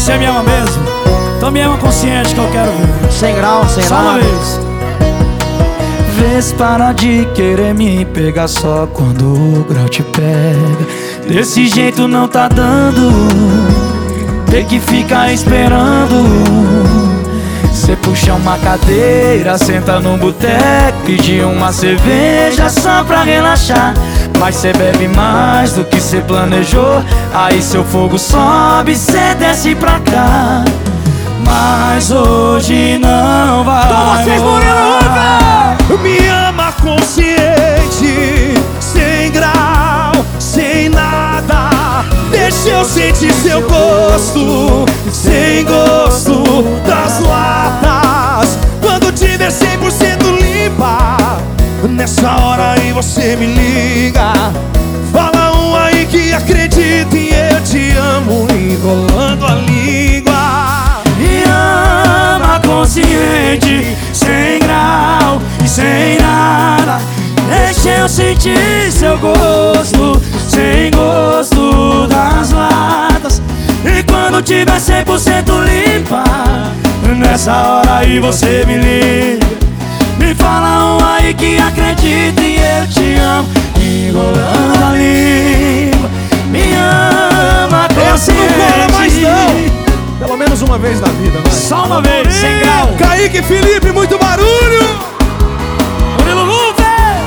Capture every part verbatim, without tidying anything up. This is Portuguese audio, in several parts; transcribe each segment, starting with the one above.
Você me ama mesmo? Então me ama consciente que eu quero ver. Sem grau, sem Só nada. uma vez. Vês para de querer me pegar só quando o grau te pega. Desse jeito não tá dando, ter que ficar esperando. Cê puxa uma cadeira, senta num boteco, pedir uma cerveja só pra relaxar. Mas cê bebe mais do que cê planejou, aí seu fogo sobe, cê desce pra cá. Mas hoje não vai rolar. Me ama consciente, sem grau, sem nada. Deixa eu sentir seu gosto, sem gosto das latas. Quando tiver cem por cento limpa, nessa hora aí você me liga. Fala um aí que acredita em eu te amo, enrolando a língua. Me ama consciente, sem grau e sem nada. Deixa eu sentir seu gosto, sem gosto das latas. E quando tiver cem por cento limpa, nessa hora aí você me liga. Me fala um aí que acredita e eu te amo, enrolando a língua. Me ama Essa não cola mais consciente. não. Pelo menos uma vez na vida, vai. Só uma vez, sem grau. Kaique, Felipe, muito barulho. Murilo Luve.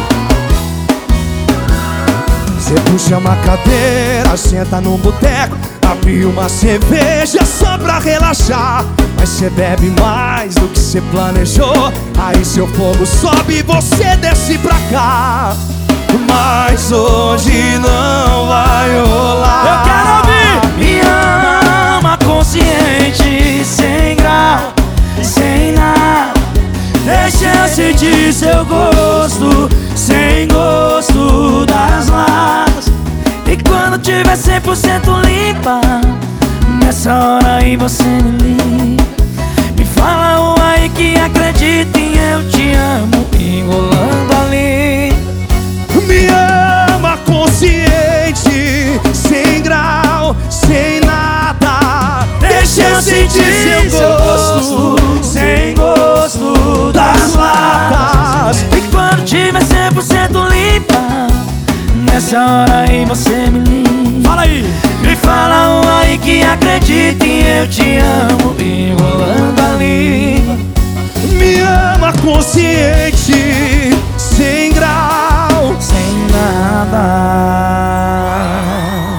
Cê puxa uma cadeira, senta num boteco, abre uma cerveja só pra relaxar. Mas cê bebe mais do que cê planejou, aí seu fogo sobe e você desce pra cá. Mas hoje não vai rolar. Eu quero ouvir. Me ama consciente, sem grau, sem nada. Deixa eu sentir seu gosto, sem gosto das latas. E quando tiver cem por cento limpa, nessa hora aí você me liga. Me fala um aí que acredita em eu te amo, enrolando a língua. Me ama consciente, sem grau, sem nada. Deixa eu sentir seu gosto, sem gosto das latas. E quando tiver cem por cento limpa, nessa hora aí você me liga. Fala aí. Me fala um aí que acredita em eu te amo, enrolando a língua. Me ama consciente, sem grau, sem nada.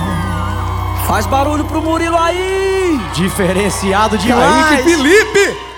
Faz barulho pro Murilo aí. Diferenciado demais. Kaique, Felipe.